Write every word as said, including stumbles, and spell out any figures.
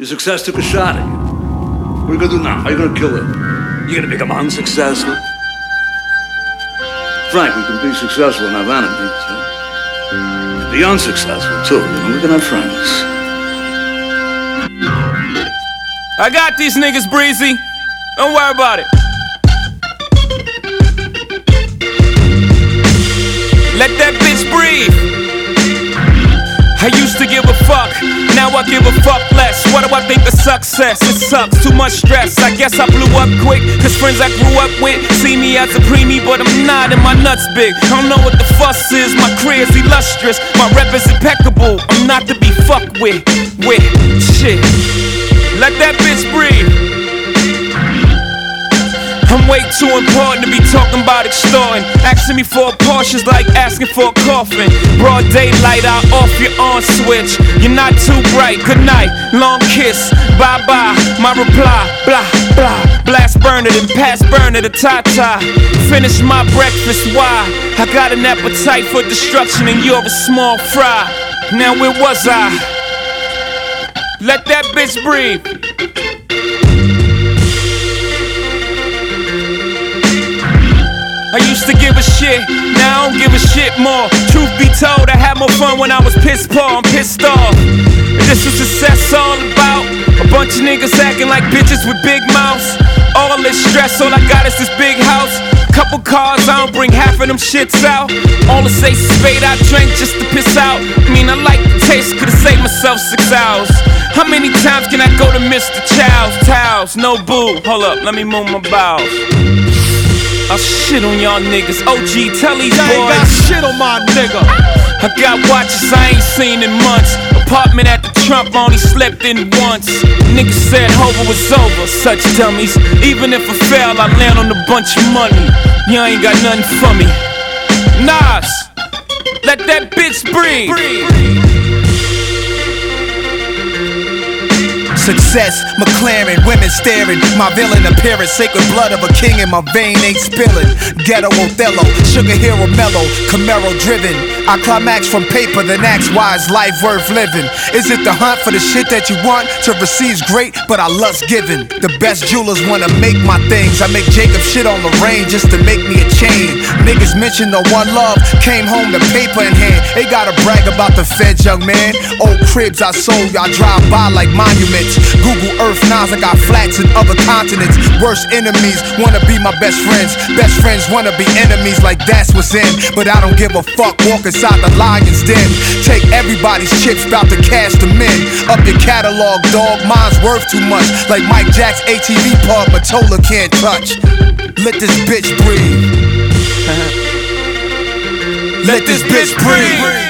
Your success took a shot at you. What are you gonna do now? How are you gonna kill it? You gonna become unsuccessful? Frank, we can be successful and have enemies. Huh? Be unsuccessful too, and we can have friends. I got these niggas, Breezy. Don't worry about it. Let that bitch breathe. I used to give a fuck, now I give a fuck less. What do I think of success? It sucks, too much stress. I guess I blew up quick, cause friends I grew up with see me as a preemie, but I'm not, and my nuts big. I don't know what the fuss is, my career's illustrious, my rep is impeccable. I'm not to be fucked with, with shit. Let that bitch breathe. I'm way too important to be talking about extorting. Asking me for a Porsche's like asking for a coffin. Broad daylight, I'll off your on switch. You're not too bright, good night, long kiss, bye bye. My reply, blah blah. Blast burner, then pass burner to Tata. Finish my breakfast, why? I got an appetite for destruction and you're a small fry. Now where was I? Let that bitch breathe. I used to give a shit, now I don't give a shit more. Truth be told, I had more fun when I was pissed poor, I'm pissed off. This is success all about a bunch of niggas acting like bitches with big mouths. All this stress, all I got is this big house. Couple cars, I don't bring half of them shits out. All the say spade I drank just to piss out. I mean, I like the taste, could've saved myself six hours. How many times can I go to Mister Chow's? Towels, no boo, hold up, let me move my bowels. I'll shit on y'all niggas. O G, tell these boys. I ain't got shit on my nigga. I got watches I ain't seen in months. Apartment at the Trump, only slept in once. Niggas said Hova was over, such dummies. Even if I fail, I land on a bunch of money. You ain't got nothing for me. Nas, let that bitch breathe. Success, McLaren, women staring. My villain appearance, sacred blood of a king in my vein ain't spilling. Ghetto Othello, sugar hero mellow, Camaro driven. I climax from paper, then ask why is life worth living? Is it the hunt for the shit that you want? To receive's great, but I lust giving. The best jewelers wanna make my things. I make Jacob shit on Lorraine just to make me a chain. Niggas mention the one love, came home the paper in hand. They gotta brag about the feds, young man. Old cribs I sold, y'all drive by like monuments. Google Earth, Nas, I got flats in other continents. Worst enemies wanna be my best friends. Best friends wanna be enemies, like that's what's in. But I don't give a fuck, walk inside the lion's den. Take everybody's chips, bout to cash them in. Up your catalog, dog, mine's worth too much. Like Mike Jack's A T V pub, Matola can't touch. Let this bitch breathe. Let this bitch breathe.